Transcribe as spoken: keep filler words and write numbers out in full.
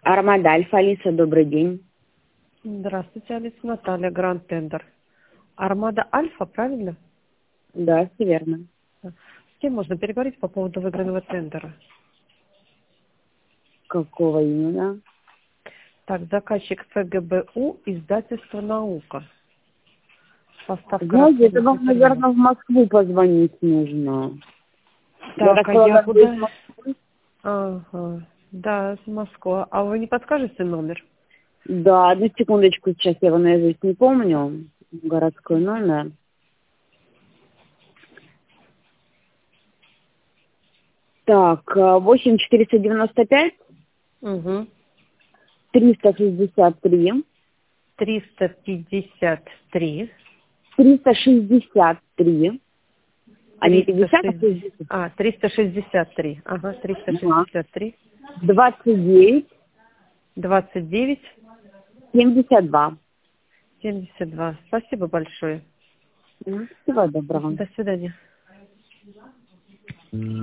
Армада Альфа, Алиса, добрый день. Здравствуйте, Алиса, Наталья, Гранд Тендер. Армада Альфа, правильно? Да, все верно. С кем можно переговорить по поводу выигранного тендера? Какого именно? Так, заказчик ФГБУ, издательство «Наука». Поставка Знаете, это расходных вам, материалов. наверное, в Москву позвонить нужно. Так, а Я я так полагаю, из куда? Москвы? Ага, да, с Москвы. А вы не подскажете номер? Да, одну секундочку, сейчас я его наизусть не помню. Городской номер. Так, восемь четыреста девяносто пять Угу. триста шестьдесят три триста пятьдесят три. триста шестьдесят три. А не триста пятьдесят, а шестьдесят. шестьдесят. А, триста шестьдесят три. Ага, триста Ага. шестьдесят три. двадцать девять двадцать девять. семьдесят два. семьдесят два. Спасибо большое. Всего доброго. До свидания.